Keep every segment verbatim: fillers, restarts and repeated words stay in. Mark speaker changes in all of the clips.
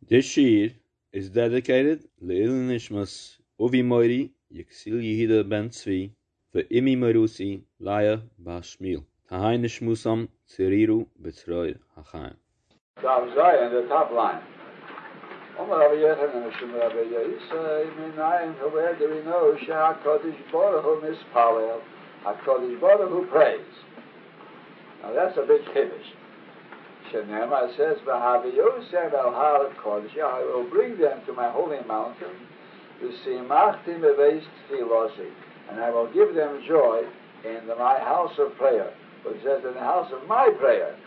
Speaker 1: This shir is dedicated Le'ilin Nishmas Uvi Moiri Yeksil Yehida Ben Tzvi Ve'imi Merusi Laya Bashmil Tahai Nishmusam Tziriru B'tzroy Hachayim.
Speaker 2: Dav Zayin, the top line. Omer Rabbi Yochanan Mishum Rabbi Yisai Minayin, from where do we know HaKadosh Baruch Hu mispalel, HaKadosh Baruch Hu prays. Now that's a big kiddush. Shenema says, V'havi Yosef El Har Kodesh, I will bring them to my holy mountain, V'simachti Meveis Tfilosi, and I will give them joy in the, my house of prayer. But it says, in the house of my prayer.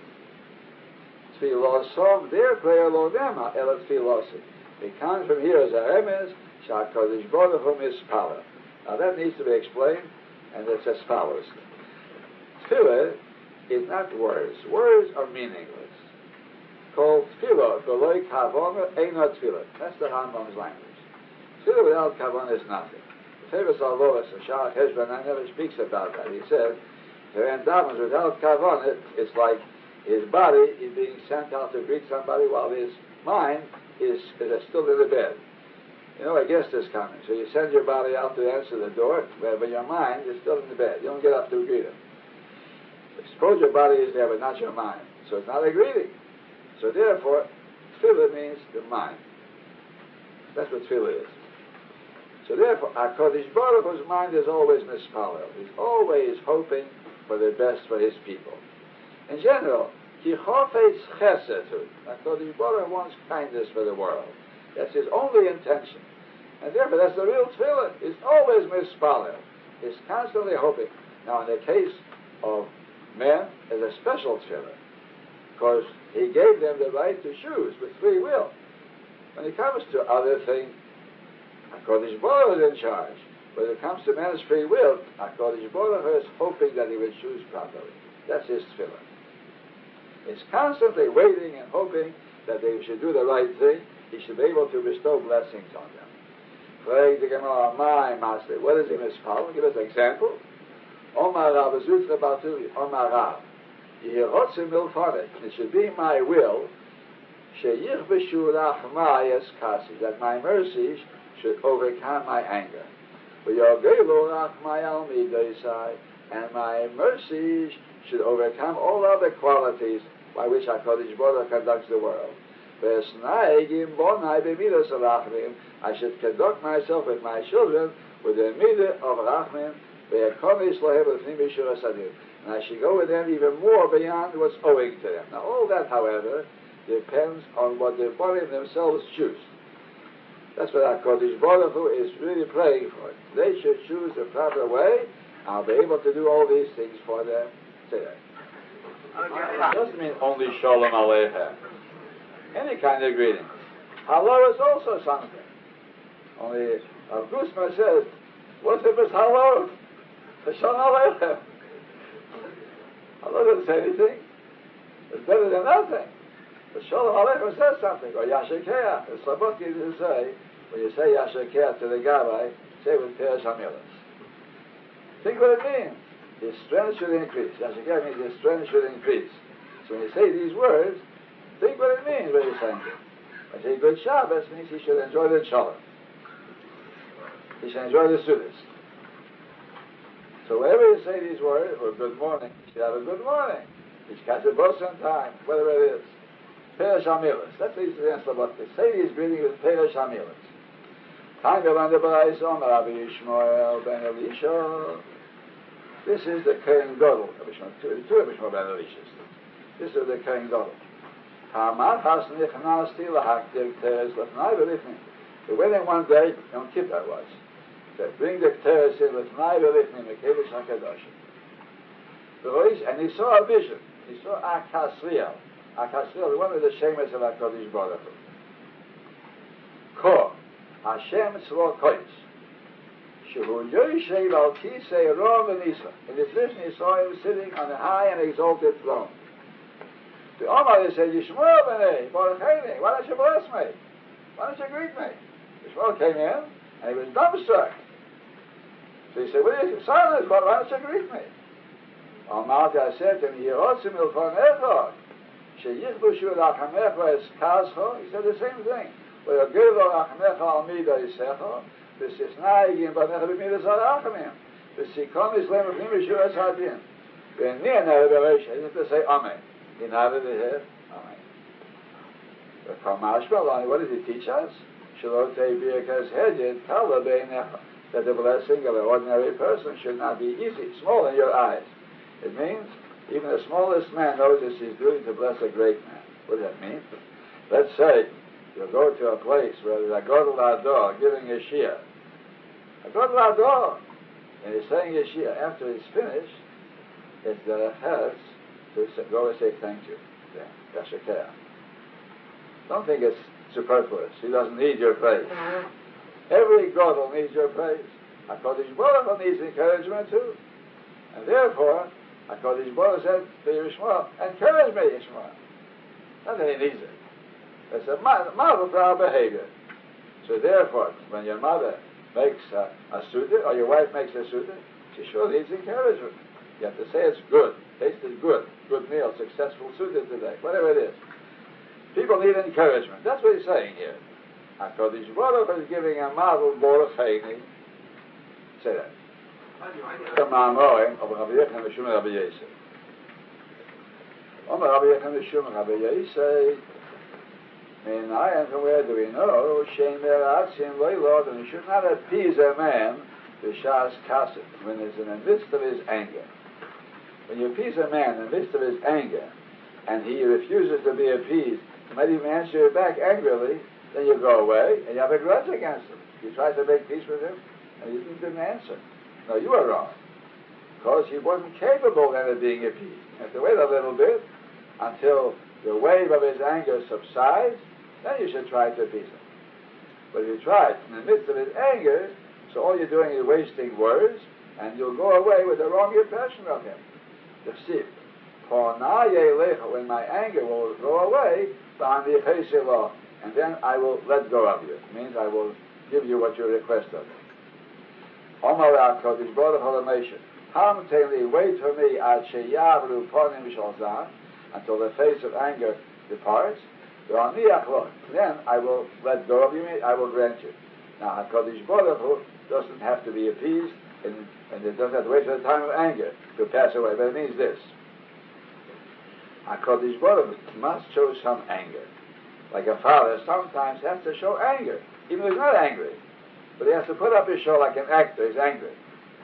Speaker 2: Tfilosom, their prayer, lo nema, el Tfilosi. It comes from here as a remes, Sha'akadosh Baruch Hu mispalel. Now that needs to be explained, and it's as follows. Tefillah is not words. Words are meaningless. Called tefillah, v'loi kavona, eina tefillah. That's the Rambam's language. Tefillah without kavona is nothing. The famous Alvoas, the Shach Heshbon, never speaks about that. He says, when davens without kavona, it's like his body is being sent out to greet somebody while his mind is, is still in the bed. You know, a guest is coming. So you send your body out to answer the door, but your mind is still in the bed. You don't get up to greet him. Suppose your body is there, but not your mind. So it's not a greeting. So therefore, tefillah means the mind. That's what tefillah is. So therefore, HaKadosh Baruch Hu's mind is always mispalel. He's always hoping for the best for his people. In general, Ki chofetz chesed hu. HaKadosh Baruch Hu wants kindness for the world. That's his only intention. And therefore, that's the real tefillah. He's always mispalel. He's constantly hoping. Now, in the case of men, is a special tefillah, because he gave them the right to choose with free will. When it comes to other things, HaKadosh Baruch Hu is in charge. When it comes to man's free will, HaKadosh Baruch Hu is hoping that he will choose properly. That's his tefillah. He's constantly waiting and hoping that they should do the right thing. He should be able to bestow blessings on them. What is he mispalel? Give us an example. Omar Rav Zutra Batuli, Omar Rav, Yehirotzim Milfonet, it should be my will, Sheyich B'shu Rachmayas Kasi, that my mercies should overcome my anger. V'yogelu Rachmayal Midoisai, and my mercies should overcome all other qualities by which HaKadosh Baruch Hu conducts the world. V'esnaegim bonai b'midas Rachmim, I should conduct myself with my children with the midah of Rachmim, and I should go with them even more beyond what's owing to them. Now, all that, however, depends on what the body themselves choose. That's what HaKadosh Baruch Hu is really praying for. They should choose the proper way. I'll be able to do all these things for them today. It doesn't mean only Shalom Aleichem. Any kind of greeting. Hello is also something. Only Rav Gusman says, what's if it's hello? Shalom Aleichem. Allah doesn't say anything. It's better than nothing. But Shalom Aleichem says something. Or Yashakeach. The Slabotki didn't say, when you say Yashakeach to the Gabbai, say with Peres Hamilas. Think what it means. His strength should increase. Yashakeach means his strength should increase. So when you say these words, think what it means when you're saying it. When you say good Shabbos, means he should enjoy the Shalom. He should enjoy the Sudas. So whenever you say these words, or good morning, you should have a good morning. You should catch a bus on time, whatever it is. Peres Hamilas. That's what he says about this. Say these greetings with Peres Hamilas. Time Yolanda Barais on Rabbi Yishmael ben Elisha. This is the Kohen Gadol. Two Rabbi Yishmael ben Elishas. This is the Kohen Gadol. Hamar has nichnasti lahaktir teres lefnai v'lifnim. They went in one day, Yom Kippur was. They bring the teres in lefnai v'lifnim, the Kedesh HaKadoshim. And he saw a vision. He saw Akasriel. Akasriel, one of the Shemes of HaKadosh Baruch Hu. Ko, Hashem Tzlo Kodesh. Shehu Yoshev al Kisei Rom v'Nisa. In this vision he saw him sitting on a high and exalted throne. The Omar said, Yishmael b'nei, Baruch Heini, why don't you bless me? Why don't you greet me? Yishmael came in, and he was dumbstruck. So he said, what is it? Silence, but why don't you greet me? Omar said to him, Yerotzim ilfonecha, Sheyichbushu Rachamecha es Kazcho, he said the same thing. V'yogelo Rachamecha al mida Yisecho, v'sisnayim banecha b'midas harachamim, v'sikom Yisleim v'pnim Yeshua es hadin. V'nir ne'reberesha, he has to say Amen. He nodded his head, Amen. V'kamashma, what does he teach us? Shelo te'biyakas hedjed kala beinecha, that the blessing of an ordinary person should not be easy, small in your eyes. It means even the smallest man notices he's doing to bless a great man. What does that mean? Let's say you go to a place where there's a Gadol Hador giving a Shia. A Gadol Hador, and he's saying a Shia. After he's finished, it's the has to go and say thank you. Yeah, Yashakeh. Don't think it's superfluous. He doesn't need your praise. Every Gadol needs your praise. HaKadosh Baruch Hu needs encouragement too. And therefore, HaKadosh Baruch Hu said to Yishmael, encourage me, Yishmael. Not that he needs it. It's a model for our behavior. So therefore, when your mother makes a, a suda, or your wife makes a suda, she sure needs encouragement. You have to say it's good. Tasted good. Good meal. Successful suda today. Whatever it is. People need encouragement. That's what he's saying here. HaKadosh Baruch Hu is giving a model Baruch Heini. Say that. Ma'amorim of Rabbi Yechon Mishum Rabbi Yosef. Omer Rabbi Yechon Mishum Rabbi Yosef. And from where do we know? Shein Meratzim Loilod, and he should not appease a man b'shas kasim, when he's in the midst of his anger. When you appease a man in the midst of his anger, and he refuses to be appeased, he might even answer you back angrily, then you go away, and you have a grudge against him. You try to make peace with him, and he didn't answer. No, you are wrong. Because he wasn't capable then of being appeased. You have to wait a little bit until the wave of his anger subsides, then you should try to appease him. But if you try in the midst of his anger, so all you're doing is wasting words, and you'll go away with the wrong impression of him. The sip. When my anger will go away, and then I will let go of you. It means I will give you what you request of me. Omar HaKadosh Baruch Hu L'Moshe, Hamteli, wait for me ad sheyavru ponim shalzan, until the face of anger departs. Then I will let go of you, I will grant you. Now HaKadosh Baruch Hu doesn't have to be appeased, and, and it doesn't have to wait for the time of anger to pass away, but it means this. HaKadosh Baruch Hu must show some anger. Like a father sometimes has to show anger, even if he's not angry. But he has to put up his show like an actor, he's angry.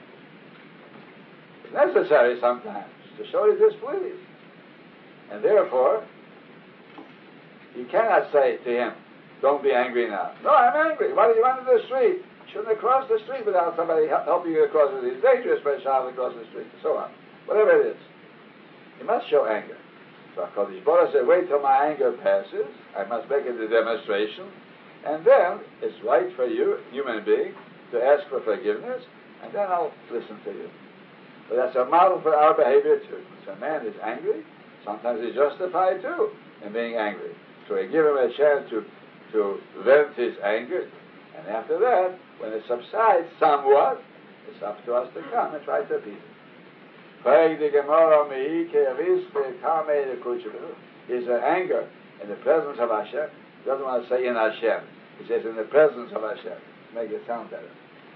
Speaker 2: It's necessary sometimes to show he's displeased. And therefore, you cannot say to him, don't be angry now. No, I'm angry. Why did you run to the street? You shouldn't have crossed the street without somebody helping you across the street. It's dangerous for a child to cross the street, and so on. Whatever it is. You must show anger. So HaKadosh Baruch Hu said, wait till my anger passes. I must make it a demonstration. And then it's right for you, human being, to ask for forgiveness, and then I'll listen to you. But that's a model for our behavior too. So a man is angry, sometimes he's justified too in being angry. So we give him a chance to, to vent his anger, and after that, when it subsides somewhat, it's up to us to come and try to appease it. Is there anger in the presence of Hashem? He doesn't want to say in Hashem. He says in the presence of Hashem. Make it sound better.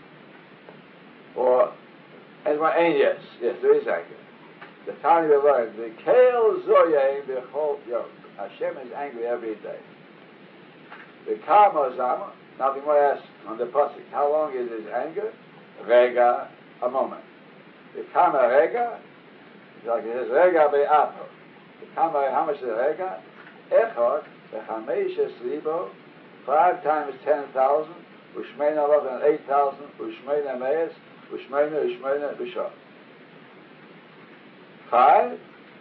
Speaker 2: Or, as my ain, yes, yes, there is anger. The time we learned, the Kael Zoyim B'chol Yom. Hashem is angry every day. The Kama Zama, now the more asked on the pasuk, how long is his anger? Rega, a moment. The Kama Rega, like it says, Rega Be'apo. The Kama, how much is Rega? Echot, Bechamesh Esribo, five times ten thousand, Ushmeina Lov and eight thousand, Ushmeina Meis, Ushmeina, Ushmeina, Bishop. Five,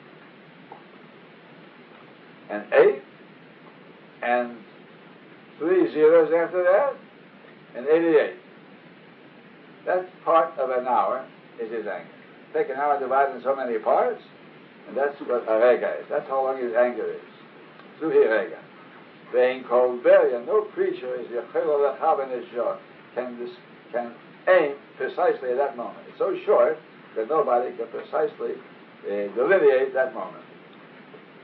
Speaker 2: and eight, and three zeros after that, and eighty-eight. That part of an hour is his anger. Take an hour divided in so many parts, and that's what a rega is. That's how long his anger is. Zuhi rega. Being called Beria, no creature is can this, can aim precisely at that moment. It's so short that nobody can precisely uh, delineate that moment.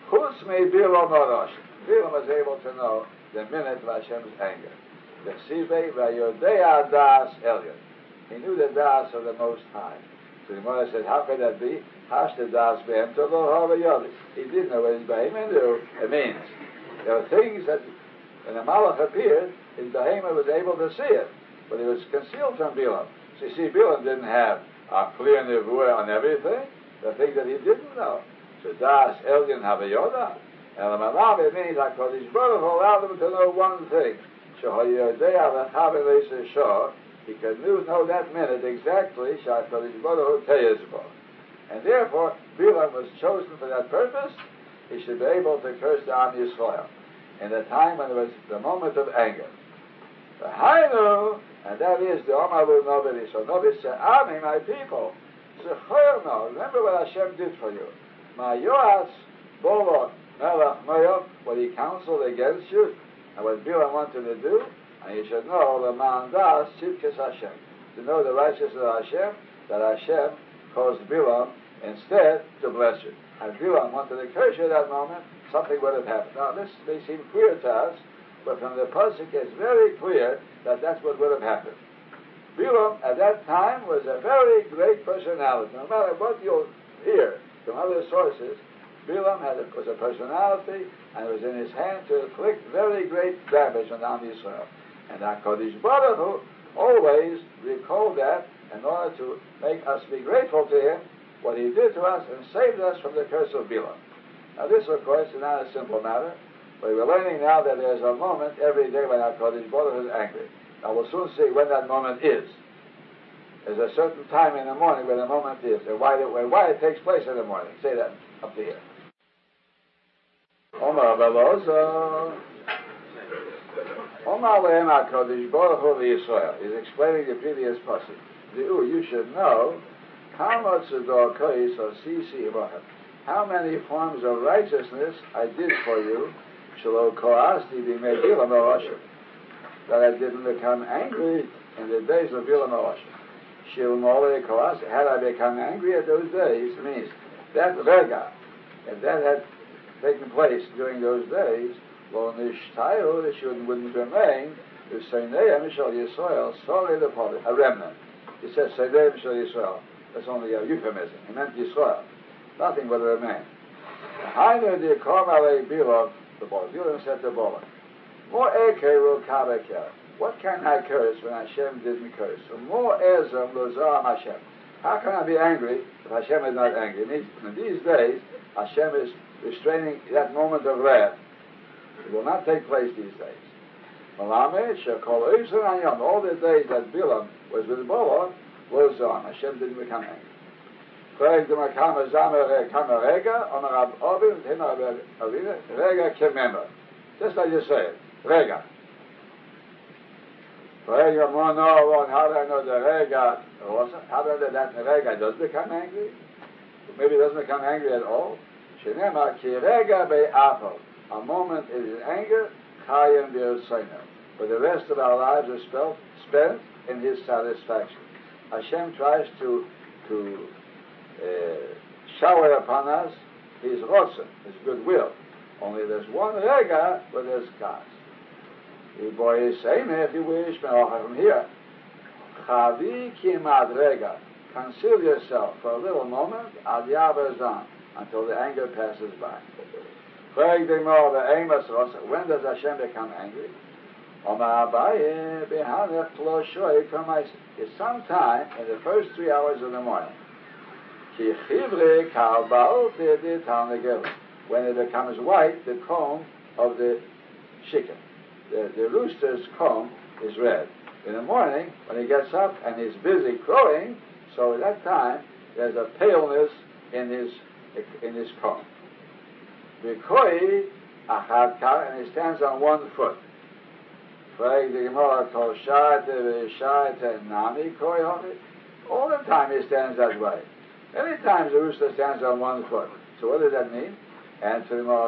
Speaker 2: Chutz me Bilam Orosh. Bilam was able to know the minute of Hashem's anger. The Sivei Vayodea Das Elyon. He knew the Das of the Most High. So the Gemara said, how could that be? Hash the Das Behem to lo Havayodi. He didn't know what his Behem knew. It means there were things that when the Malach appeared, his Behemoth was able to see it, but it was concealed from Bilam. So you see, Bilam didn't have a clear nevuah on everything, the things that he didn't know. So Das Elyon Havayoda. And the Malav, it means that HaKadosh Baruch Hu allowed him to know one thing. Shehoyodea v'chavelei shor. He could know that minute exactly, HaKadosh Baruch Hu teyezbo. And therefore, Bilam was chosen for that purpose. He should be able to curse the Am Yisrael in the time when it was the moment of anger. The Hainu, and that is the Omalu Novi. So Novi said, Ami, my people, Zechoyno, remember what Hashem did for you. My Yoas, Bolo, Melech, Moab, what he counseled against you, and what Bilam wanted to do, and you should know the Mandas, Tzidkes Hashem, to know the righteousness of Hashem, that Hashem caused Bilam instead to bless you. And Bilam wanted to curse you at that moment, something would have happened. Now, this may seem clear to us, but from the Pasuk it's very clear that that's what would have happened. Bilam, at that time, was a very great personality. No matter what you'll hear from other sources, Bilam had a, was a personality, and it was in his hand to inflict very great damage on Am Yisrael. And HaKadosh Baruch Hu always recalled that in order to make us be grateful to him, what he did to us and saved us from the curse of Bilam. Now this, of course, is not a simple matter, but we're learning now that there's a moment every day when HaKadosh Baruch Hu is angry. Now we'll soon see when that moment is. There's a certain time in the morning when the moment is, and why, the, why it takes place in the morning. Say that up to here. Omar Belozo. Omar Lehem HaKadosh Baruch Hu Yisrael. He's explaining the previous passage. You should know how much how many forms of righteousness I did for you, that I didn't become angry in the days of Bilam Orosh. Had I become angry at those days, it means that Rega, if that had taken place during those days, Lo Nishtayu, the children wouldn't remain, the Seineim Shal Yisrael, solely the public, a remnant. He says Seineim Shal Yisrael. That's only a euphemism. He meant Yisrael. Nothing would remain. Hainu the Kormalei Bilam, the boy. Bilam said to Bola, More Ekeru Kabeker. What can I curse when Hashem didn't curse? More Ezam Lozam Hashem. How can I be angry if Hashem is not angry? In these, in these days, Hashem is restraining that moment of wrath. It will not take place these days. All the days that Bilam was with Bola, Lozam. Hashem didn't become angry. Just like you say it. Rega. Rega, more no, how do I know the Rega? How do I know that the Rega does become angry? Maybe it doesn't become angry at all. Shenema ki Rega be'apel. A moment is in anger, chayim v'yoseinu. But the rest of our lives are spent, spent in his satisfaction. Hashem tries to to uh, shower upon us his rotzen, his goodwill. Only there's one rega where there's gas. The boy is saying, if you wish, from here, chavi kimad rega, conceal yourself for a little moment, ad yavazan, until the anger passes by. When does Hashem become angry? It's sometime in the first three hours of the morning. When it becomes white, the comb of the chicken. The, the rooster's comb is red. In the morning, when he gets up and he's busy crowing, so at that time, there's a paleness in his in his comb. And he stands on one foot. All the time he stands that way. Many times the rooster stands on one foot. So what does that mean? And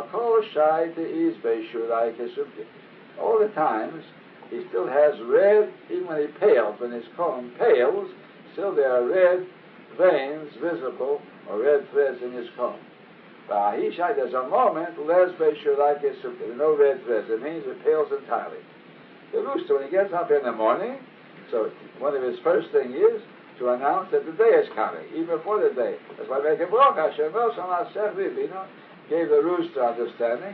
Speaker 2: all the times he still has red, even when he pales, when his comb pales, still there are red veins visible, or red threads in his comb. V'ahishai, there's a moment, les be'shulai kesukkah. There's no red threads. It means it pales entirely. The rooster, when he gets up in the morning, so one of his first things is to announce that the day is coming, even before the day. That's why make a bracha. Hashem gave the rooster understanding,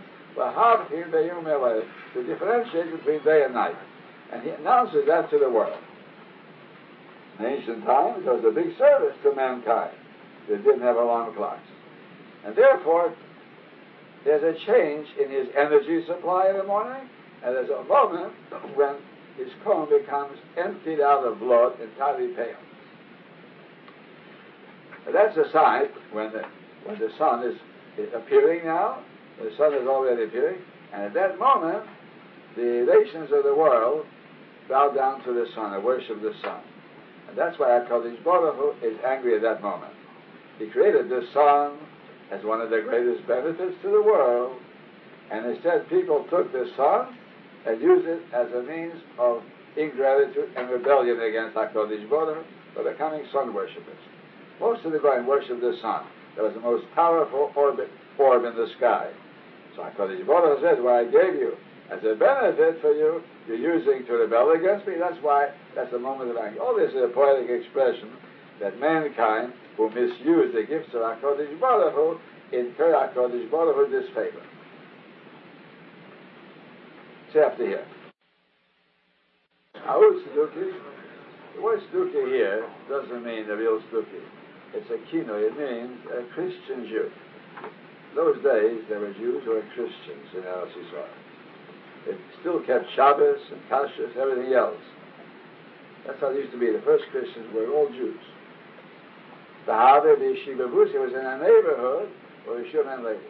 Speaker 2: to differentiate between day and night. And he announces that to the world. In ancient times, there was a big service to mankind. They didn't have alarm clocks. And therefore, there's a change in his energy supply in the morning, and there's a moment when his comb becomes emptied out of blood, entirely pale. And that's a sign when the, when the sun is, is appearing now, the sun is already appearing, and at that moment, the nations of the world bow down to the sun and worship the sun. And that's why HaKadosh Baruch Hu is angry at that moment. He created the sun as one of the greatest benefits to the world, and instead people took the sun and used it as a means of ingratitude and rebellion against HaKadosh Baruch Hu by becoming sun worshippers. Most of the Goyim worship the sun. That was the most powerful orbit, orb in the sky. So HaKadosh Baruch Hu says, what I gave you as a benefit for you, you're using to rebel against me. That's why, that's the moment of anger. All this is a poetic expression that mankind who misuse the gifts of HaKadosh Baruch Hu incur HaKadosh Baruch Hu disfavor. It's after here. Ahud Tzduki. The word Tzduki here doesn't mean the real Tzduki. It's a kino. It means a Christian Jew. In those days, there were Jews who were Christians in Eretz Yisrael. They still kept Shabbos and Kashrus, everything else. That's how it used to be. The first Christians were all Jews. The Haver, the Yeshiva Busi, was in a neighborhood where Yeshua and Levi.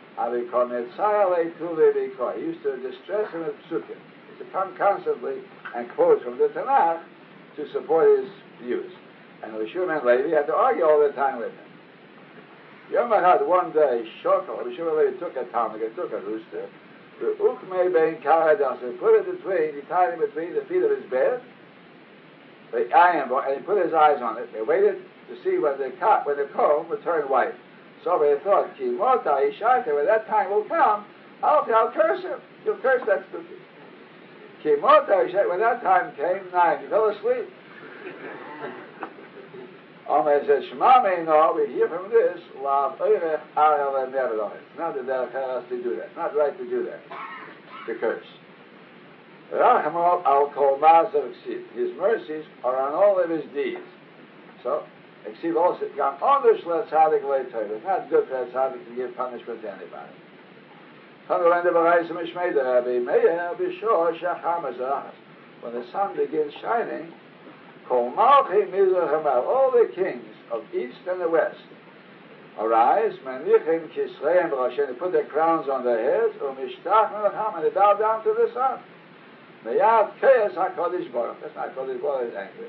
Speaker 2: He used to distress him with psukim. He used to come constantly and quote from the Tanakh to support his views. And Yeshua and Levi had to argue all the time with him. Yom Echad, one day, Shokol, Yeshua and Levi took a Talmud, took a rooster, the Ukmei Ben Karadas, and put it between, he tied it between the feet of his bed, the iron, and he put his eyes on it. They waited to see when the cut, when the comb would turn white. So they thought, Ki Mota Ishaita, when that time will come, I'll, I'll curse him. You'll curse that stupid. Ki Mota Ishaita, when that time came, nine, he fell asleep. Omer says, Shema Meino, we hear from this, Lav Eirech Arel and Neverdoin. It's not the Derech Eretz to do that. It's not right to do that. To curse. Rachmol al Kol Mazer Ksiv. His mercies are on all of his deeds. So, Ksiv also, Gam Ondush Le Tzadik Le Torah. It's not good for a Tzadik to give punishment to anybody. When the sun begins shining, all the kings of east and the west arise, and they put their crowns on their heads, and they bow down to the sun. That's not HaKadosh Baruch Hu is angry.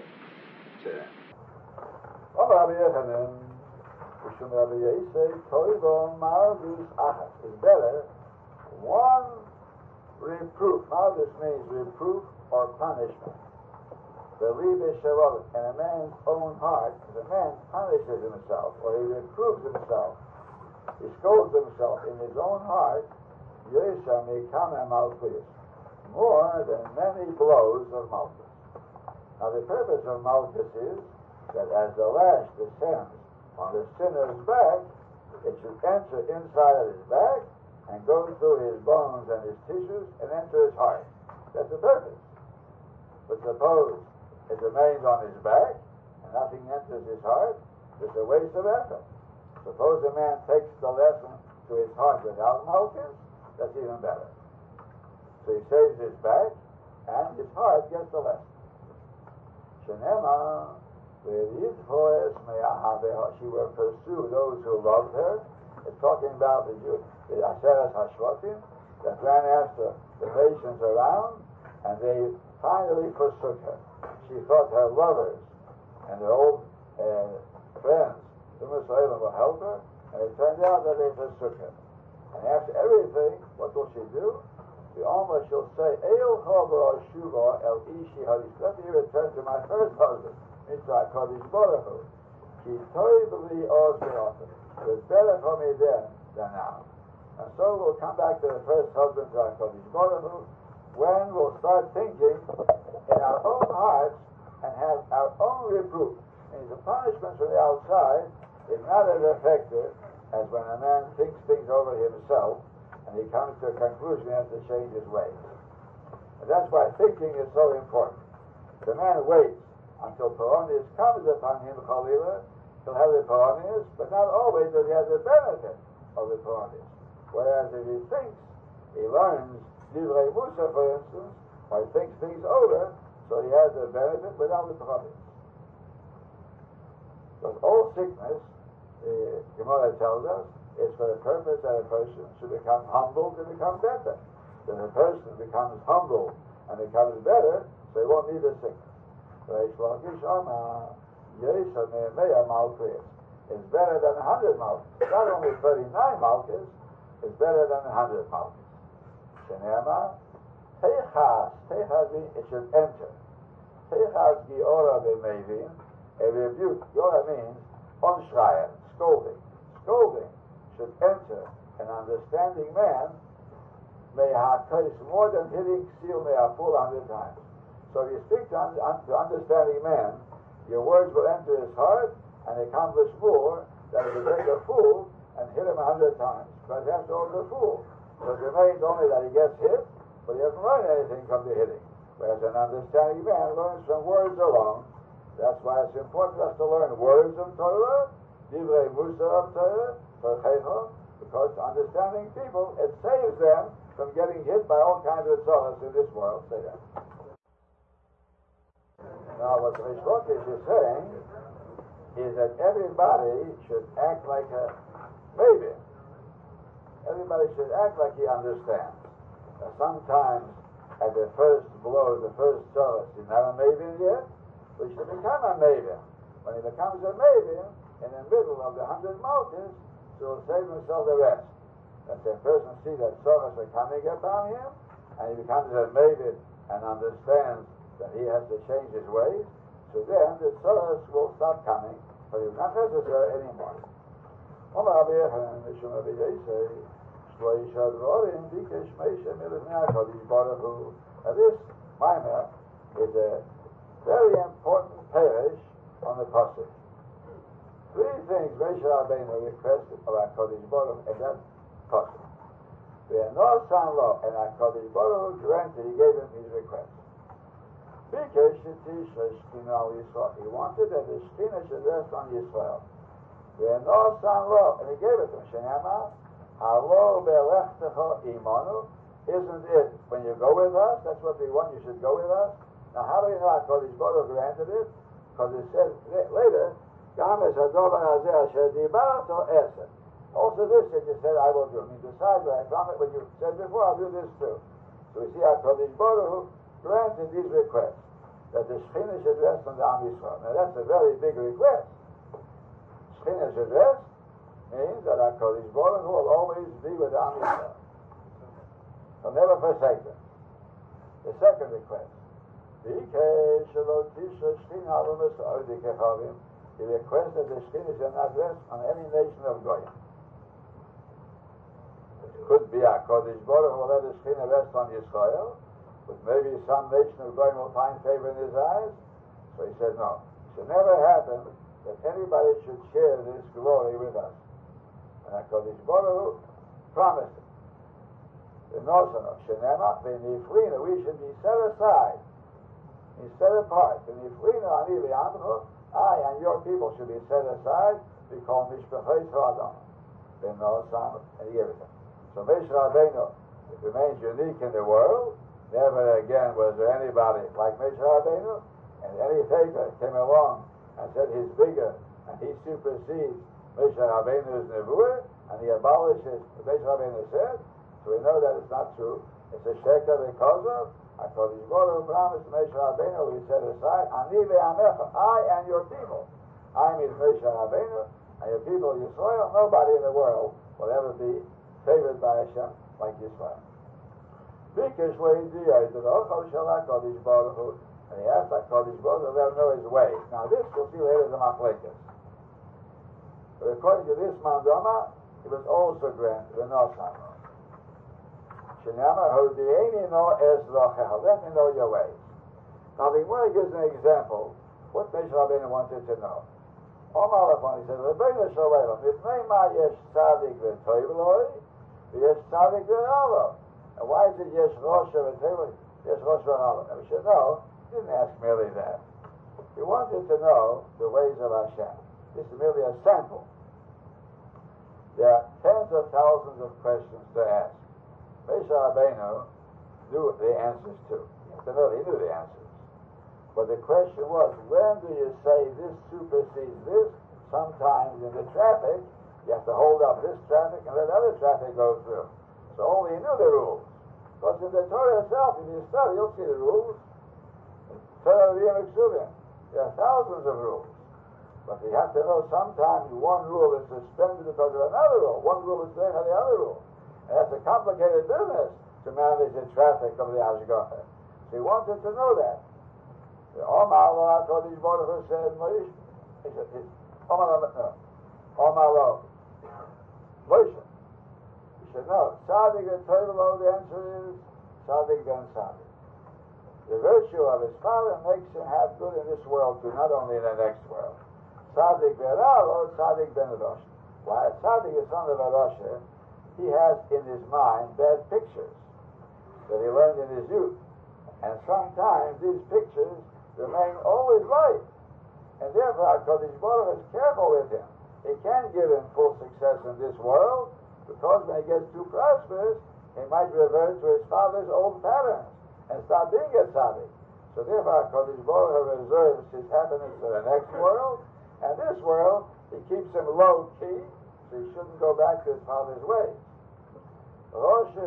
Speaker 2: It's better one reproof. Malchus means reproof or punishment. The Liebe Shalom, in a man's own heart, if a man punishes himself, or he reproves himself, he scolds himself in his own heart, Yesham Yikame Malchus, more than many blows of Malchus. Now the purpose of Malchus is that as the lash descends on the sinner's back, it should enter inside of his back and go through his bones and his tissues and enter his heart. That's the purpose. But suppose it remains on his back, and nothing enters his heart, it's a waste of effort. Suppose a man takes the lesson to his heart without Malchus, that's even better. So he saves his back, and his heart gets the lesson. Shenema, she will pursue those who loved her. It's talking about the Jew, the Aseret HaShvatim, that ran after the nations around, and they finally forsook her. She thought her lovers and her old uh, friends, the Messiah, will help her, and it turned out that they forsook her. And after everything, what will she do? The Alma shall say, Eil Chobar Shuva El Ishi Hadis. Let me return to my first husband, Mitzvah Kodesh Baruch Hu. Ki Tori B'li Oz Be'otem. It was better for me then to than now. And so we'll come back to the first husband, to HaKadosh Baruch Hu, when we'll start thinking in our own hearts and have our own reproof. And the punishment from the outside is not as effective as when a man thinks things over himself and he comes to a conclusion he has to change his ways. And that's why thinking is so important. The man waits until Paronius comes upon him, Chalila, he'll have the Paronius, but not always does he have the benefit of the Paronius. Whereas if he thinks, he learns Divrei Musa, for instance, or he thinks things over, so he has the benefit without the Paronius. Because all sickness, the Gemara tells us, is for the purpose that a person should become humble to become better. Then a person becomes humble and becomes better, so he won't need the sickness. It's better than a hundred malchus. Not only thirty-nine malchus, it's better than a hundred malchus. Shenema, Teichas, Teichas means it should enter. Teichas Giora B'Mevin, a rebuke. Giora means onschreien, scolding. Scolding should enter an understanding man. May ha-kais more than hitting seal may a fool a hundred times. So if you speak to, un- to understanding man, your words will enter his heart and accomplish more than if you take a fool and hit him a hundred times. But after all, he's a fool. So it remains only that he gets hit, but he doesn't learn anything from the hitting. Whereas an understanding man learns from words alone. That's why it's important for us to learn words of Torah, Divrei Musa of Torah, Torchecho, because understanding people, it saves them from getting hit by all kinds of tzoras in this world. Say that. Now, what the Rish Lakish is saying is that everybody should act like a maybe. Everybody should act like he understands. Now, sometimes, at the first blow, the first tzoras, he's not a maven yet, but he should become a maven. When he becomes a maven, in the middle of the hundred malchus, he will save himself the rest. That the person sees that tzoras are coming upon him, and he becomes a maven and understands that he has to change his ways, so then the tzoras will stop coming, but it's not necessary anymore. Now this mimer is a very important parish on the pasuk. Three things Moshe Rabbeinu requested of HaKadosh Baruch Hu in that pasuk. No son lo, and HaKadosh Baruch Hu granted, he gave him his request. He wanted that the Shekhinah should rest on Yisrael. No son lo, and he gave it to him. Shenema, halo belechtecha imanu. Isn't it when you go with us? That's what we want. You should go with us. Now, how do we know HaKadosh Baruch Hu granted it? Because it says later, Gam es hadover hazeh asher dibarto eser. Also this that you said, I will do. I mean, besides what I promised, what you said before, I'll do this too. So we see HaKadosh Baruch Hu granted these requests, that the Shekhinah should rest on the Am Yisrael. Now that's a very big request. Shekhinah should rest means that HaKadosh Baruch Hu will always be with the Am Yisrael. He'll never forsake them. The second request, he requested the Shekhinah should not rest on any nation of Goyim. It could be HaKadosh Baruch Hu will let the Shekhinah rest on Yisrael, but maybe some nation of Goyim will find favor in his eyes. So he said, no. It should never happen that anybody should share this glory with us. And HaKadosh Baruch Hu promised it. The notion of Shenema, V'niflina, we should be set aside, be set apart. V'niflina, ani v'yamchu, I and your people should be set aside, be called Mishpachos Ha'adam. V'nosam, and he gave it to him. So Moshe Rabbeinu, it remains unique in the world. Never again was there anybody like Moshe Rabbeinu, and any thinker came along and said he's bigger, and he supersedes Moshe Rabbeinu's nevuah, and he abolishes what Moshe Rabbeinu said. So we know that it's not true. It's a sheker because of HaKadosh Baruch Hu promised Moshe Rabbeinu, we set aside, Ani ve'amecha, I and your people. I mean Moshe Rabbeinu, and your people Yisrael. Nobody in the world will ever be favored by Hashem like Yisrael. Because when he did the Ochel Shel HaKadosh Baruch Hu, and he asked HaKadosh Baruch Hu to let him know his way. Now this we'll see later in the Machlekes. But according to this Mandama, it was also granted. V'nosano. Shenyama hodieni no ezrochecha. Let me know your ways. Now the Gemara gives an example. What Moshe Rabbeinu wanted to know. Omar Lafon, he said, Rebbeinu Shalom, if Neymar yesh tzadik v'toiv loi, yesh tzadik v'alo. And why is it yesh rosha v'toiv, yesh rosha v'alo? And we should know, he didn't ask merely that. He wanted to know the ways of Hashem. This is merely a sample. There are tens of thousands of questions to ask. Moshe Rabbeinu knew the answers to. You have to know he knew the answers. But the question was, when do you say this supersedes this? Sometimes in the traffic, you have to hold up this traffic and let other traffic go through. So only he knew the rules. Because in the Torah itself, if you study, you'll see the rules. Torah V'yim Eksuvim. There are thousands of rules. But you have to know sometimes one rule is suspended because of another rule. One rule is doing on the other rule. And that's a complicated business to manage the traffic of the Ashgacha. So he wanted to know that. Omar lo HaKadosh Baruch Hu said, Moshe, he said, Omar lo, no, Omar lo, Moshe. He said, no, Tzadik and Tovelo, the answer is Tzadik ben Tzadik. The virtue of his father makes him have good in this world too, not only in the next world. Tzadik ben Alo, Tzadik ben Rosh. Why, Tzadik, the son of Rosh, he has in his mind bad pictures that he learned in his youth. And sometimes these pictures remain always right. And therefore, HaKadosh Baruch Hu is careful with him. He can't give him full success in this world, because when he gets too prosperous, he might revert to his father's old patterns and stop being a tzaddik. So therefore, HaKadosh Baruch Hu reserves his happiness for the next world, and this world, he keeps him low-key, so he shouldn't go back to his father's ways. Rosh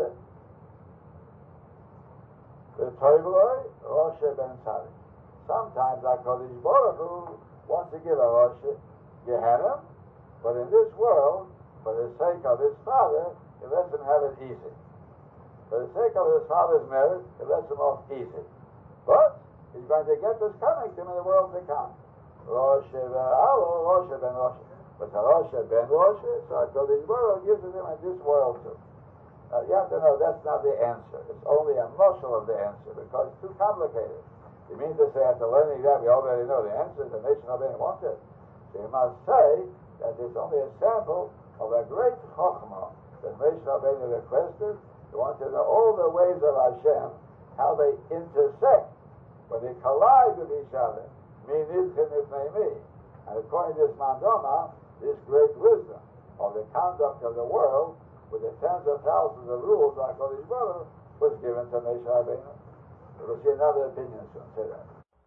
Speaker 2: the Tovloi, Rosh ben Tzadik. Sometimes HaKadosh Baruch Hu wants to give a Rosh Gehenna, but in this world, for the sake of his father, he lets him have it easy. For the sake of his father's merit, he lets him off easy. But he's going to get this coming to him in the world to come. Rosh ben Alo, Rosh ben Rosh. But the Rosh ben Rosh, so HaKadosh Baruch Hu gives it him in this world too. Now, you have to know that's not the answer. It's only a muscle of the answer, because it's too complicated. You mean to say after learning that we already know the answer, the nation of anyone wants it. So you must say that it's only a sample of a great chokhmah that Moshe Rabbeinu requested. He wanted to know all the ways of Hashem, how they intersect, when they collide with each other. Me nidchem ifnei me. And according to this Mandoma, this great wisdom of the conduct of the world, with the tens of thousands of rules HaKadosh Baruch Hu was given to Moshe Rabbeinu. We'll see another opinion soon. Say that.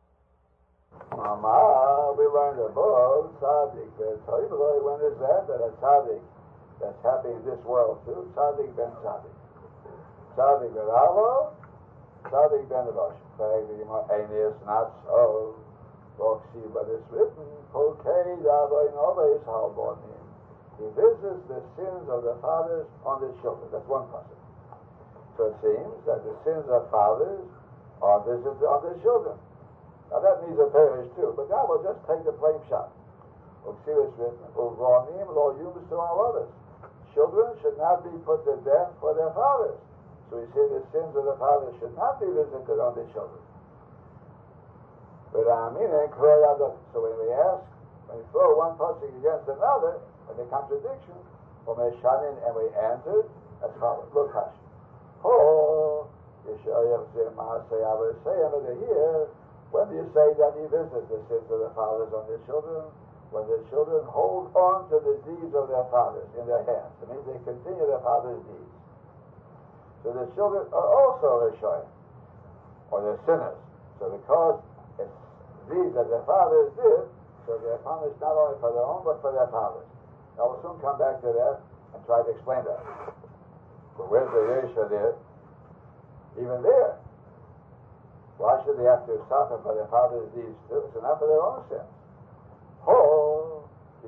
Speaker 2: Mama, we learned above Tzadik ben Tovloi. When is that? That a Tzadik that's happy in this world too. Tzadik ben Tzadik. Tzadik ben Alo, Tzadik ben Rosh. Aeneas not so. See, but it's written, Polkei Davoi Noveis Halbonim. He visits the sins of the fathers on the children. That's one concept. So it seems that the sins of fathers are visited on the children. Now that means a parish too, but God will just take the plain shot. We'll see what's written. Uvonim lo yumus to all others. Children should not be put to death for their fathers. So we say the sins of the fathers should not be visited on the children. But I mean, so when we ask, when we throw one pasuk against another, when the contradiction, and we answer as follows. Look, Hash. Oh, Yeshayah say over here, when do you say that he visits the sins of the fathers on their children? When the children hold on to the deeds of their fathers in their hands. It means they continue their father's deeds. So the children are also Rishayim, or they're sinners. So because it's deeds that their fathers did, so they're punished not only for their own, but for their fathers. Now we'll soon come back to that and try to explain that. But where's the Yesha there? Even there. Why should they have to suffer for their father's deeds too? So not for their own sins. Oh,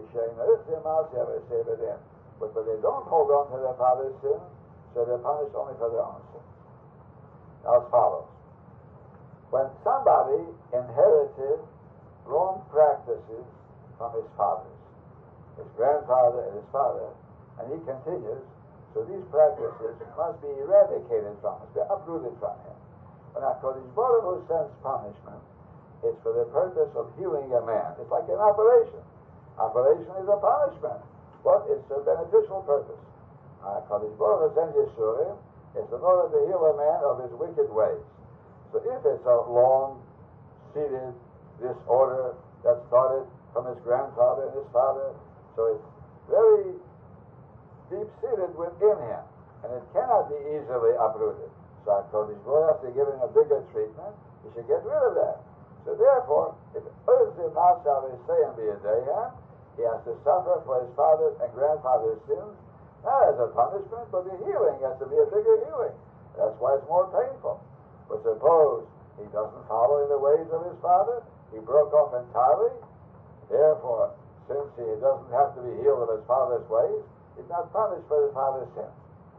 Speaker 2: but when they don't hold on to their father's sins, so they're punished only for their own sins. Now as follows. When somebody inherited wrong practices from his fathers, his grandfather and his father And he continues, so these practices must be eradicated from us, be uprooted from him. When HaKadosh Baruch Hu sends punishment, it's for the purpose of healing a man. It's like an operation. Operation is a punishment, but it's a beneficial purpose. HaKadosh Baruch Hu sends Yeshurim, it's in order to heal a man of his wicked ways. So if it's a long-seated disorder that started from his grandfather and his father, so it's very deep-seated within him, and it cannot be easily uprooted. So HaKadosh Baruch Hu, after giving a bigger treatment, he should get rid of that. So therefore, if Urzim Masav is saying B'Yadeihem, he has to suffer for his father's and grandfather's sins, not as a punishment, but the healing has to be a bigger healing. That's why it's more painful. But suppose he doesn't follow in the ways of his father, he broke off entirely, therefore, since he doesn't have to be healed of his father's ways, he's not punished for his father's sins.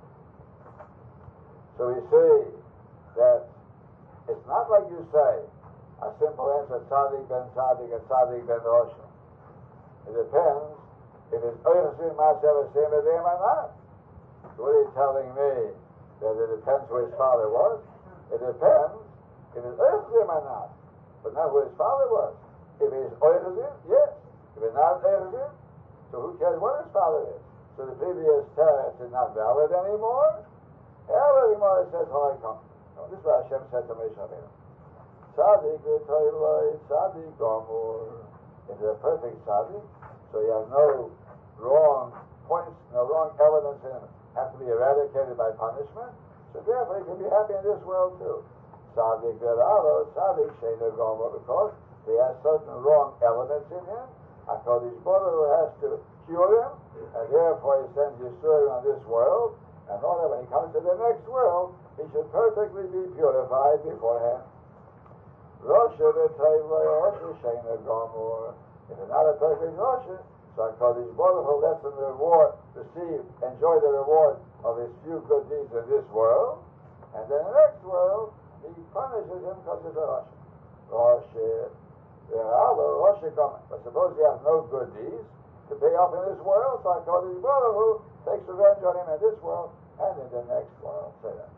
Speaker 2: So we see that it's not like you say, a simple answer, Tzaddik ben Tzaddik and Tzaddik ben Rosh. It depends if it's Oichsim Masev Hashem Edem or not. So what are you telling me? That it depends who his father was? It depends if it's Oichsim or not. But not who his father was. If it's Oichsim, yes. If it's not Oichsim, so who cares what his father is? So the previous teretz is not valid anymore. Every anymore it says, Halakam. No, this is what Hashem said to Moshe Rabbeinu. Tzaddik v'toiloi, tzaddik gomur. It's a perfect tzaddik, so he has no wrong points, no wrong elements in him. Have to be eradicated by punishment. So therefore he can be happy in this world too. Tzaddik v'ralo, tzaddik she'ena gomur, because he has certain wrong elements in him. HaKadosh Baruch Hu has to cure him, and therefore he sends Yisrael on this world, and all that when he comes to the next world, he should perfectly be purified beforehand. Rosh v'tayvay she'ena gomur. If it's not a perfect Rosh, so HaKadosh Baruch Hu lets him reward, receive, enjoy the reward of his few good deeds in this world, and then in the next world, he punishes him because he's a Rosh. Rosh, Rosh Gomer. But suppose he has no good deeds to pay off in this world, so HaKadosh Baruch Hu takes revenge on him in this world and in the next world. Say that.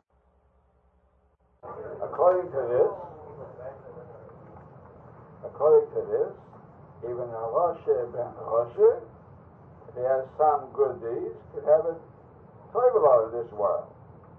Speaker 2: According to this, According to this, even a Rosh ben Rosh, if he has some good deeds, could have it toivel in this world.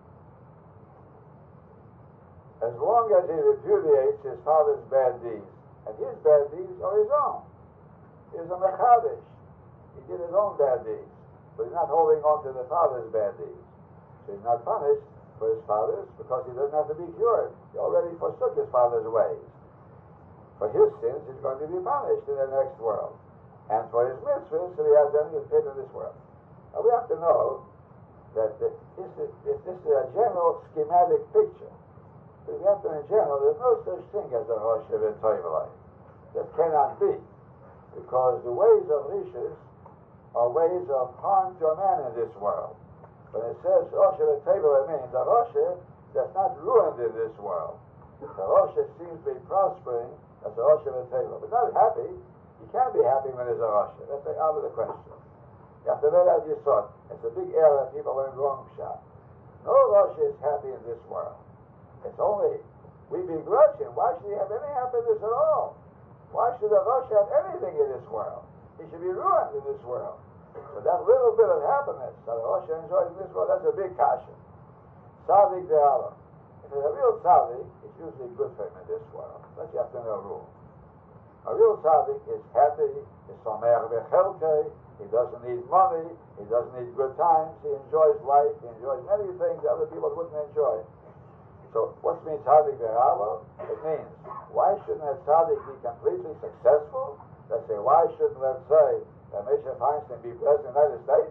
Speaker 2: As long as he repudiates his father's bad deeds, and his bad deeds are his own. He's a mechadish. He did his own bad deeds, but he's not holding on to the father's bad deeds. So he's not punished for his father's because he doesn't have to be cured. He already forsook his father's ways. For his sins, he's going to be punished in the next world. And for his mitzvahs, so he has them to fit in this world. Now we have to know that this is, this is a general schematic picture. But we have to, in general, there's no such thing as a Rosh ben Toivelai. That cannot be. Because the ways of Rishis are ways of harm to a man in this world. When it says Rosh ben Toivelai, it means a Rosh that's not ruined in this world. The Rosh seems to be prospering. That's a Rosh ben Toivelai. But not happy. You can't be happy when there's a Rosh. That's the out of the question. You have to know that you saw. It's a big error that people learn wrong shot. No Rosh is happy in this world. It's only we begrudge him. Why should he have any happiness at all? Why should a Rosh have anything in this world? He should be ruined in this world. So that little bit of happiness that a Rosh enjoys in this world, that's a big kasha. Tzaddik de'ala. If it's a real tzaddik, it's usually good for him in this world. But you have to know a rule. A real tzaddik is happy, is sameach v'chelkei, he doesn't need money, he doesn't need good times, he enjoys life, he enjoys many things that other people wouldn't enjoy. So what's mean tzaddik v'ralo? It means, why shouldn't a tzaddik be completely successful? Let's say, why shouldn't, let's say, that Moshe Feinstein be president of the United States?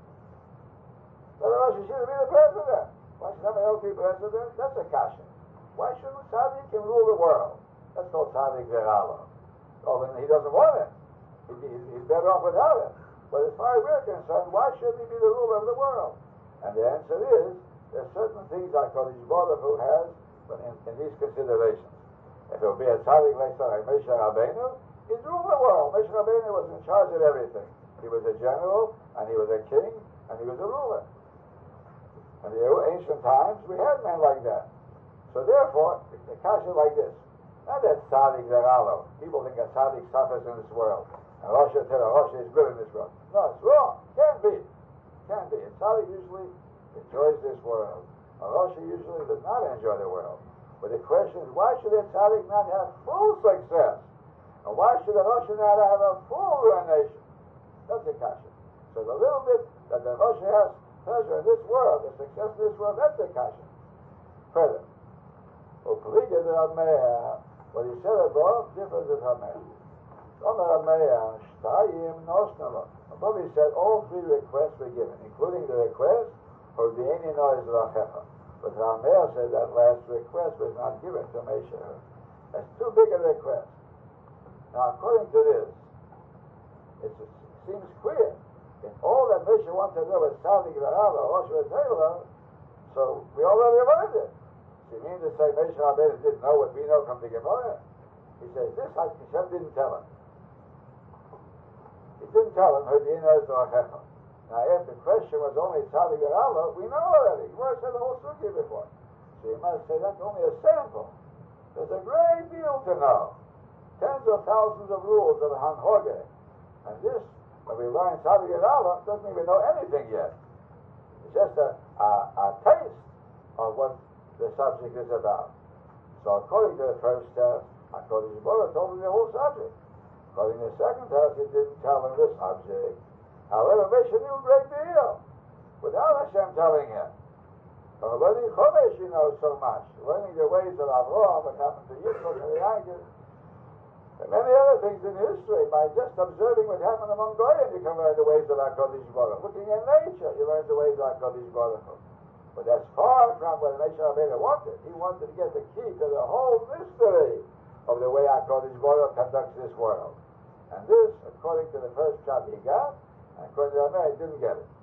Speaker 2: Otherwise, he shouldn't be the president. Why should somebody else be president? That's a kasha. Why shouldn't tzaddik can rule the world? That's called tzaddik v'ralo. Oh, then he doesn't want it. He, he, he's better off without it. But as far as we're concerned, why shouldn't he be the ruler of the world? And the answer is, there are certain things like Kodesh Baruch Hu has in, in these considerations. If it would be a tzaddik like Moshe Rabbeinu, he'd rule the world. Moshe Rabbeinu was in charge of everything. He was a general, and he was a king, and he was a ruler. In the ancient times, we had men like that. So therefore, the kasha is like this. Not that tzaddik veralo. People think a tzaddik suffers in this world. And Rasha tell Rasha is good in this world. No, it's wrong. Can't be. Can't be. A tzaddik usually enjoys this world. A Rasha usually does not enjoy the world. But the question is, why should a tzaddik not have full success? And why should a Rasha not have a full ruination? That's the kasha. So the little bit that the Rasha has pleasure in this world, the success in this world, that's the kasha. Further. Upliga de Rameya. What he said above differs with Rameya. Omer Rameya, Shtayim Nosnala. Above he said all three requests were given, including the request for the Eini Nois Rachecha. But Rameya said that last request was not given to Moshe. That's too big a request. Now, according to this, it seems clear. If all that Moshe wanted to know was Tzaddik V'Rava, Rosh V'Teilah, so we already learned it. So you mean to say Moshe Rabbeinu didn't know what we know from the Gemara? He says, this Hashem didn't tell him. He didn't tell him who the Eino is Rachecha. Now, if the question was only Tzaddik V'Rava, we know already. You already said the whole sugya before. So you must say that's only a sample. There's a great deal to know. Tens of thousands of rules of Hanhoge. And this, when we learn Tzaddik V'Rava, doesn't even know anything yet. It's just a, a, a taste of what the subject is about. So according to the first test, according to Baruch told him the whole subject. According to the second test, he didn't tell him the subject. However, Moshe knew a great deal without Hashem telling him. From learning Chomesh, he knows so much. Learning the ways of Avraham, what happened to Yitzchak and Yaakov, and many other things in history. By just observing what happened among Goyim, you can learn the ways of HaKadosh Baruch Hu. Looking at nature, you learn the ways of HaKadosh Baruch Hu. But that's far from what Moshe Rabbeinu wanted. He wanted to get the key to the whole mystery of the way HaKadosh Baruch Hu conducts this world. And this, according to the first shot he got, and according to Rameya, he didn't get it.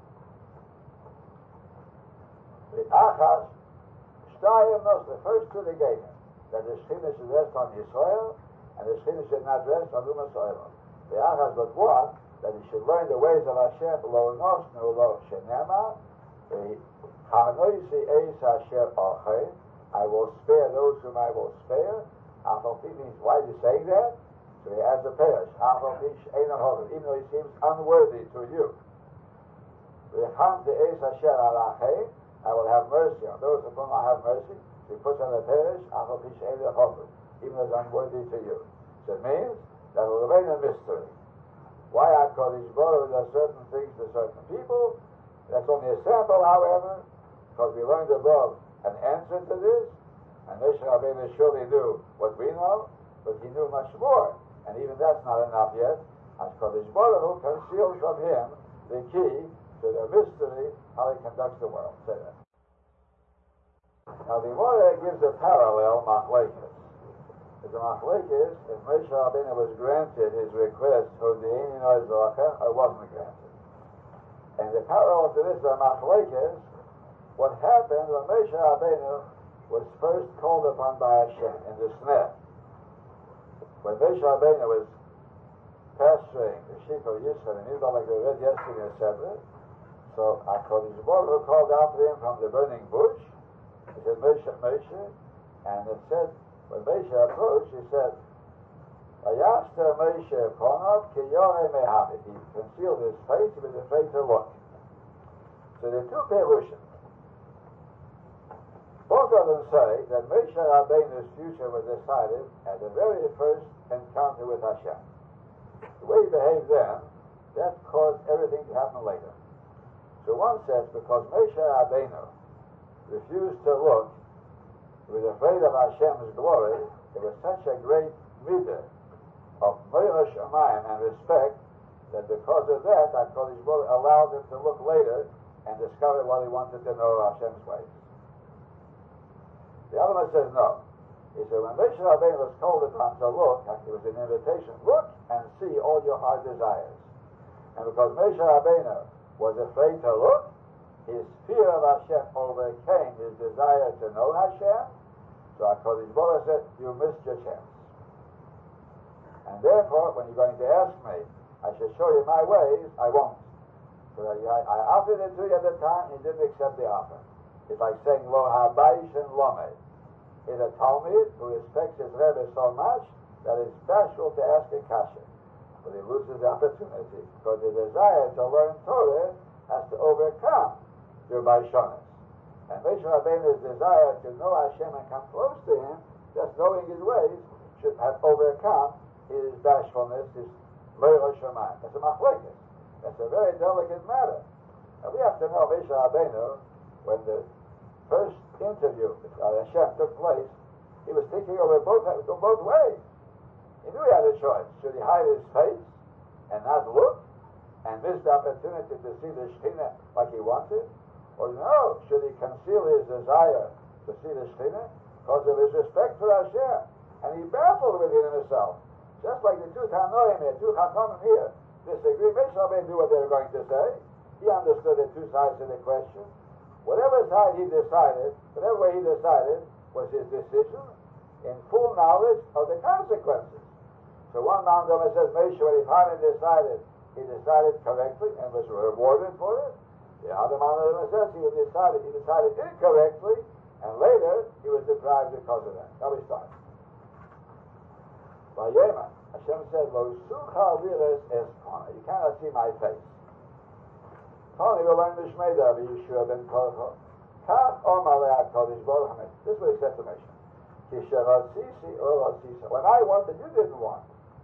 Speaker 2: The Achaz, Shtayim knows the first two they gave him, that the Shekhinah should rest on Yisrael, and the Shekhinah should not rest on Umas Olam. The Achaz but one, that he should learn the ways of Hashem, lo nosnu lo shenema, Chanoisi eis asher achei, I will spare those whom I will spare. Afalpi means, why is he saying that? So he adds a perish. Afalpi she'ein hover, even though he seems unworthy to you. V'cham de'eis asher alachei, I will have mercy on those of whom I have mercy. So he puts on the perish, Afalpi she'ein hover, even though it's unworthy to you. So it means that will remain a mystery. Why HaKadosh Baruch Hu does certain things to certain people? That's only a sample, however, because we learned above an answer to this, and Moshe Rabbeinu surely knew what we know, but he knew much more, and even that's not enough yet. HaKadosh Baruch Hu conceals from him the key to the mystery how he conducts the world. Say that. Now the Gemara gives a parallel machlekes. The machlekes, if Moshe Rabbeinu was granted his request for the Eini Nois Rachecha, or wasn't granted. And the parallel to this is machlekes. What happened when Moshe Rabbeinu was first called upon by Hashem in the sneh? When Moshe Rabbeinu was pasturing the sheep of Yisrael in Midbar, like we read yesterday, et cetera, so HaKadosh Baruch Hu called out to him from the burning bush. He said, Moshe, Moshe, and it said, when Moshe approached, he said, Vayashter Moshe Ponav ki yoreh mehavit. He concealed his face, he was afraid to look. So the two perushim. Both of them say that Moshe Rabbeinu's future was decided at the very first encounter with Hashem. The way he behaved then, that caused everything to happen later. So one says, because Moshe Rabbeinu refused to look, he was afraid of Hashem's glory, there was such a great midah of Meirah Shamayim and respect, that because of that, HaKadosh Baruch Hu allowed him to look later and discover what he wanted to know of Hashem's ways. The other one says no. He said, when Moshe Rabbeinu was called upon to look, it was an invitation, look and see all your heart desires. And because Moshe Rabbeinu was afraid to look, his fear of Hashem overcame his desire to know Hashem. So HaKadosh Baruch Hu said, you missed your chance. And therefore, when you're going to ask me, I shall show you my ways, I won't. So I, I offered it to you at the time, he didn't accept the offer. It's like saying lo habayish and lomei. He's a Talmud who respects his Rebbe so much that he's bashful to ask a kasha. But he loses the opportunity because the desire to learn Torah has to overcome your baishonis. And Moshe Rabbeinu's desire to know Hashem and come close to Him, just knowing His ways, should have overcome his bashfulness, his meira shemayim. That's a machlekes. That's a very delicate matter. And we have to know Moshe Rabbeinu, when the first interview with Hashem took place, he was thinking over both both ways. He knew he had a choice. Should he hide his face and not look and miss the opportunity to see the Shekhinah like he wanted? Or no, should he conceal his desire to see the Shekhinah because of his respect for Hashem? And he battled within himself. Just like the two Tanoim here, two Chachamim here, disagree. Moshe Rabbeinu knew what they were going to say. He understood the two sides of the question. Whatever side he decided, whatever way he decided, was his decision in full knowledge of the consequences. So one Mandama says, Moshe, when he finally decided, he decided correctly and was rewarded for it. The other Mandama says he decided, he decided incorrectly, and later he was deprived because of that. Now we start. Vayema, Hashem said, Lo sucha liras espana. You cannot see my face. Finally, we'll learn the Shmeda of Yeshua ben Korcho. Kach omar le'akadosh baruch hu. This is what he said to Moshe. Kisherotzisi or rotzisa. When I wanted, you didn't want.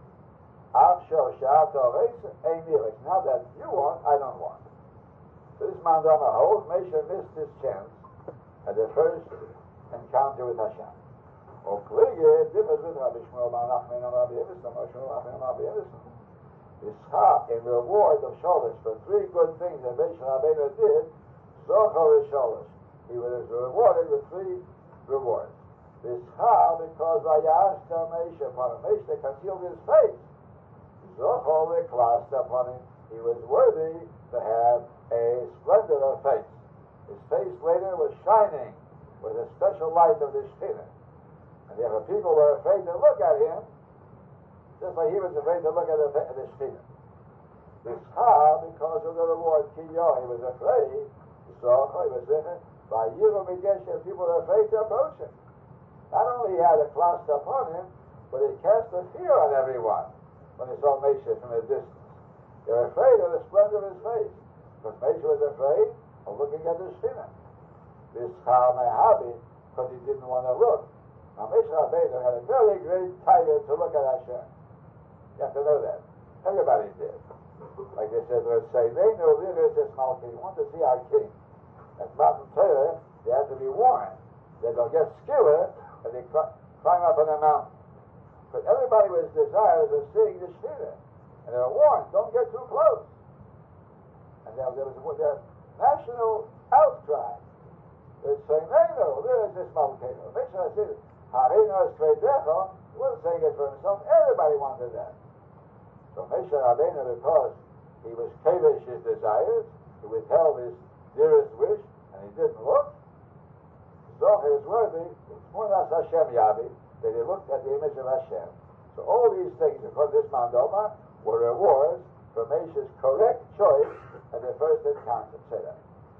Speaker 2: Avsho she'ata oreisa ein nirek. Now that you want, I don't want. So this man on the whole, Moshe missed his chance at the first encounter with Hashem. Or Plige differs with Rabbi Shmuel bar Nachman and Rabbi Yevison, or Shmuel Nachman and Rabbi Yevison. V'schar, in reward of Sholosh, for three good things that Moshe Rabbeinu did, Zochar is Sholosh. He was rewarded with three rewards. V'schar, because Vayashta Moshe upon him. Moshe concealed his face. Zochar l'klas upon him. He was worthy to have a splendor of face. His face later was shining with a special light of the Shekhinah. And therefore people were afraid to look at him, just like he was afraid to look at the, the Shekhinah. This car, because of the reward, Kiyo, he was afraid, so he was in it, by Yiru Migeshem, people were afraid to approach him. Not only he had a cluster upon him, but he cast a fear on everyone when they saw Moshe from a distance. They were afraid of the splendor of his face, because Moshe was afraid of looking at the Shekhinah. This car Mehabi, because he didn't want to look. Now, Moshe Rabbeinu had a very great title to look at Hashem. You have to know that. Everybody did. Like they said, let's say, they know this Malki. You want to see our king. At Mount Torah, they have to be warned that they'll get skiller and they climb up on the mountain. But everybody was desirous of seeing the Shekhinah. And they were warned, don't get too close. And there, there was a national outcry. They're saying, they know, there is this Malki. Moshe said, Harino is Kvedecho. He wasn't saying it for himself. Everybody wanted that. So Moshe Rabbeinu, because he was kavish his desires, he withheld his dearest wish, and he didn't look. So he was worthy, Munas Hashem Yavi, that he looked at the image of Hashem. So all these things, because this Mandoma, were rewards for Moshe's correct choice at the first encounter. Say that.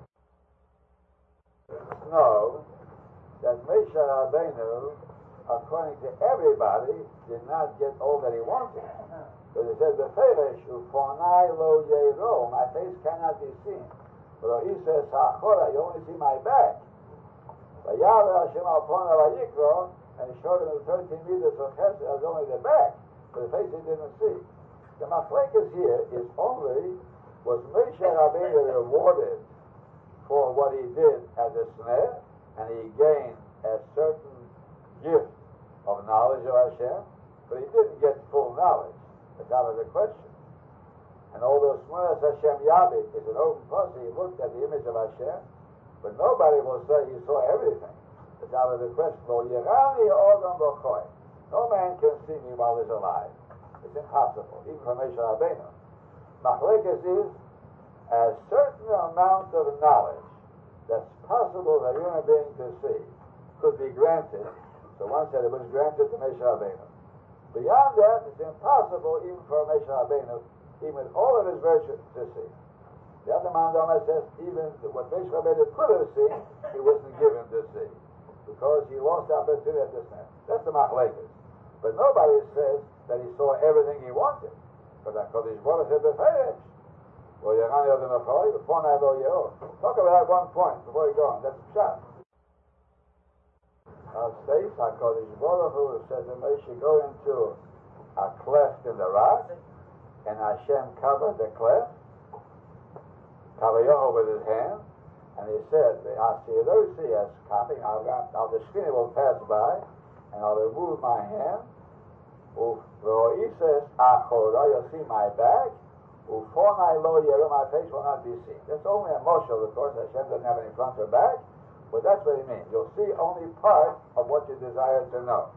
Speaker 2: No. That Moshe Rabbeinu, according to everybody, did not get all that he wanted. But it says, "Beferish ufonai lo yero." My face cannot be seen. But he says, "Hachora," you only see my back. Vayaveh Hashem al pona vayikro, and he showed him the thirteen meters of chesed as only the back, but the face he didn't see. The machlekes here is only was Moshe Rabbeinu rewarded for what he did as a snare, and he gained a certain gift of knowledge of Hashem, but he didn't get full knowledge. That's out of the question. And although Shmunas Hashem Yavi is an open pussy, he looked at the image of Hashem, but nobody will say he saw everything. It's out of the question. No man can see me while he's alive. It's impossible, even for Moshe Rabbeinu. Machlekes is a certain amount of knowledge that's possible for a human being to see could be granted. So one said it was granted to Moshe Rabbeinu. Beyond that, it's impossible even for Moshe Rabbeinu, even with all of his virtues, to see. The other Mandama says even what Moshe Rabbeinu could have seen, he wasn't given to see, because he lost the opportunity at this time. That's the Machlekes. But nobody says that he saw everything he wanted. But HaKadosh Baruch Hu said, "Beferesh, lo yerani od mechoi, b'fonai lo yero." Talk about that one point before we go on. That's the shot. Now states HaKadosh Baruch Hu says that Moshe go into a cleft in the rock, and Hashem covered the cleft, Kavayoho with his hand, and he said, "Hasirosi as coming, I'll now the skin will pass by, and I'll remove my hand. He says, Achora, you'll see my back. Ufonai lo yeru, my face will not be seen." That's only a moshel, of course. Hashem doesn't have any front or back, but that's what he means. You'll see only part of what you desire to know.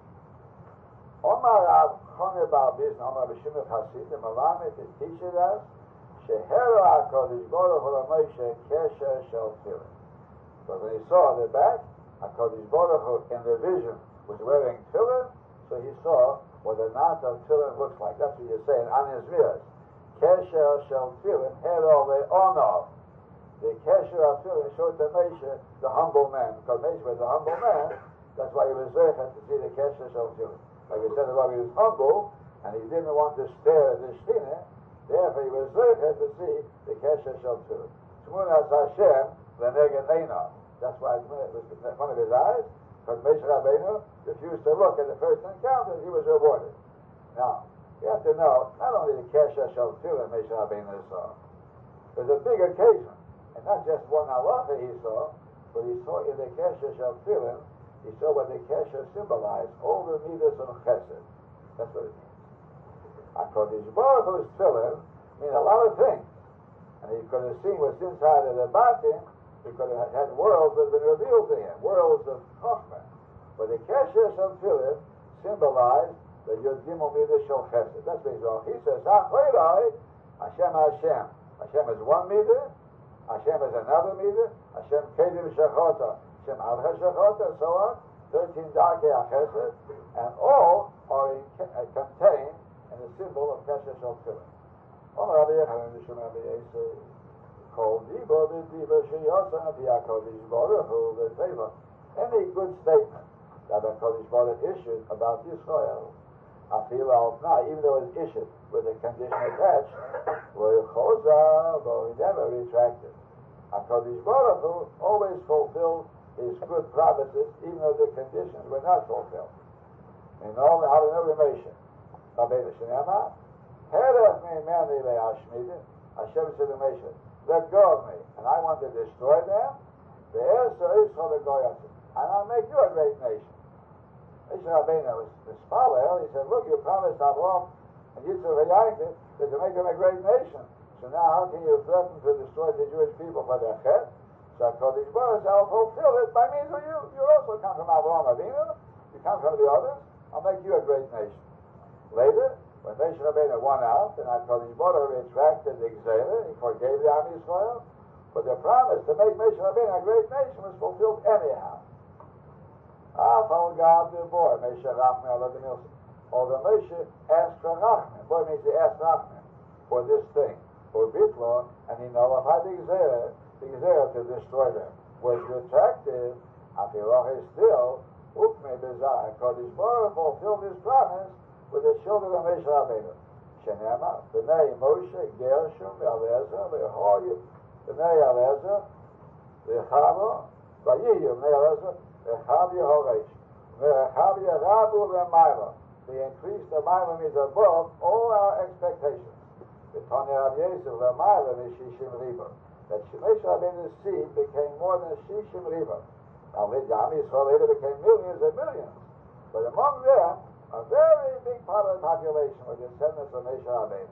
Speaker 2: Omar Rav Choneh Bar Bizna, Omar B'Shimon Hasidim, Malamed, it teaches us, Shehero HaKadosh Baruch Hu LaMoshe Kesher Shel Tefillin. So when he saw the back, HaKadosh Baruch Hu in the vision was wearing tefillin, so he saw what the knot of tefillin looks like. That's what you're saying on his mirrors. Kesher Shel Tefillin, Hero Le'ono. The Kesher of Tefillin showed to Moshe, the humble man. Because Moshe was a humble man, that's why he was zeichet to see the Kesher Shel Tefillin. Like we said above, he was humble, and he didn't want to stare at the Shekhinah. Therefore, he was zeichet to see the Kesher Shel Tefillin. Shmunas Hashem Leneged Eino. That's why it was in front of his eyes, because Moshe Rabbeinu refused to look at the first encounter. He was rewarded. Now, you have to know, not only the Kesher Shel Tefillin Moshe Rabbeinu saw, there's a big occasion, and not just one halacha he saw, but he saw in the Kesher Shel Tefillin, he saw what the Kesher symbolized, all the midas of Chesed. That's what it means. HaKadosh Baruch Hu's tefillin mean a lot of things, and he could have seen what's inside of the batim. He could have had worlds that have been revealed to him, worlds of Chochmah. But the Kesher Shel Tefillin symbolized the Yodgimel midas Shel Chesed. That's what he's wrong. He says, Ha'chorai, Hashem Hashem. Hashem is one midah, Hashem is another midah, Hashem Kedim Shechota, Hashem Adha Shechota, and so on. Thirteen Darkei HaChesed, and all are in, uh, contained in the symbol of Kesher Shel Tefillin. Omer Rabbi Yechanan Mishum Rabbi Yosef, Kol Diba V'Diba Sheyosa V'Hakadosh Baruch Hu V'Teva. Any good statement that the HaKadosh Baruch Hu issued about Yisrael, Afil Al Tnai, even though it's issued with a condition attached, Lo Yechoza, though he never retracted. HaKadosh Baruch Hu always fulfilled his good promises, even though the conditions were not fulfilled. In all the Hadanu Ramesha, Rabbeinu Shenema, Heref me meni le'ashmidin, Hashem said to Moshe, let go of me, and I want to destroy them, and I'll make you a great nation. Moshe Rabbeinu was Mispalel. He said, look, you promised Avraham and Yitzchak and Yaakov that to make them a great nation. So now how can you threaten to destroy the Jewish people for their chet? So HaKadosh Baruch Hu will fulfill it by means of you. You also come from Avraham Avinu. You come from the others. I'll make you a great nation. Later, when Moshe Rabbeinu won out, and HaKadosh Baruch Hu retracted the Gzeilah, he forgave the Am Yisrael, but the promise to make Moshe Rabbeinu a great nation was fulfilled anyhow. Afal Gad the boy, Moshe Rachman Alad Milson. Although Moshe asked for Rachman, boy means he asked Rachman for this thing, for Bitlo, and he nullified the Gzeilah, the Gzeilah to destroy them, was retracted. Afiloch is still, Ukme Bezah, HaKadosh Baruch Hu fulfilled his promise with the children of Moshe Rabbeinu. Shenema, B'nai Moshe, Gershom, Eliezer, Lehoyu, B'nai Eliezer, Lechavo, Vayiyu, B'nai Eliezer, Lechav Yehoresh, Lechav Yerabu Le'mayla. The increase of Mayla is above all our expectations. The Tanya of Yosef, Le'mayla, Shishim Riba. That Moshe Rabbeinu's seed became more than Shishim Riba. Now, the Am Yisrael later became millions and millions. But among them, a very big part of the population were descendants of Moshe Rabbeinu.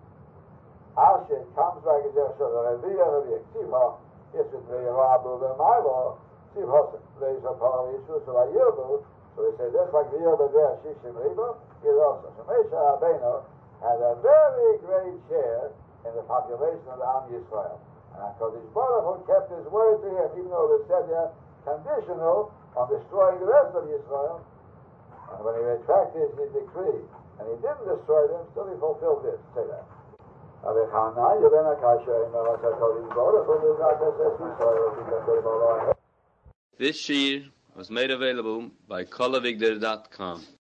Speaker 2: Asher comes back as Yeshua, the Reviya, the Reviya, Tzivah, Yisrael, the Yerabu, the Milo, Tzivah, the Yisrael, Yisrael, the Yirbu. So they say, just like the Yirbu there, Shishim Riba, here also. So Moshe Rabbeinu had a very great share in the population of the Am Yisrael. And HaKadosh Baruch Hu kept his word to him, even though it was said there, conditional on destroying the rest of Yisrael. And when he retracted his decree, and he didn't destroy them, still he fulfilled this. Say that.
Speaker 1: This shear was made available by Kolavigder dot com.